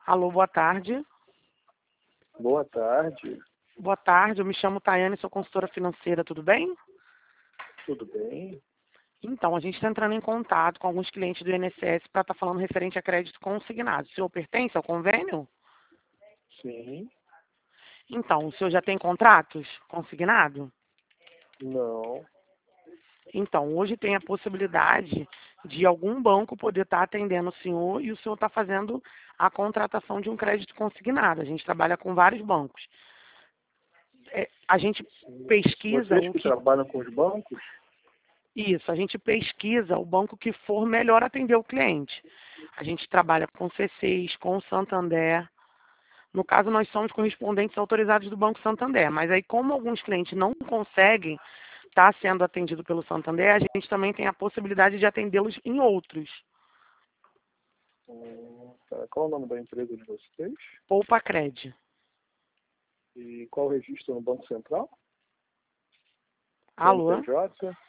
Alô, boa tarde. Boa tarde, Boa tarde, eu me chamo Tayane, sou consultora financeira, tudo bem? tudo bem? Então, a gente está entrando em contato com alguns clientes do INSS para estar falando referente a crédito consignado. O senhor pertence ao convênio? Sim, Então, o senhor já tem contratos consignado? não. Então, hoje tem a possibilidade de algum banco poder estar atendendo o senhor e o senhor está fazendo a contratação de um crédito consignado. A gente trabalha com vários bancos. A gente pesquisa Vocês o que que trabalham com os bancos, Isso, a gente pesquisa o banco que for melhor atender o cliente. A gente trabalha com C6, com o Santander. No caso, nós somos correspondentes autorizados do Banco Santander, mas aí como alguns clientes não conseguem estar sendo atendido pelo Santander, a gente também tem a possibilidade de atendê-los em outros. tá. Qual o nome da empresa de vocês? Poupa Cred. E qual o registro no Banco Central? Alô? CNPJ?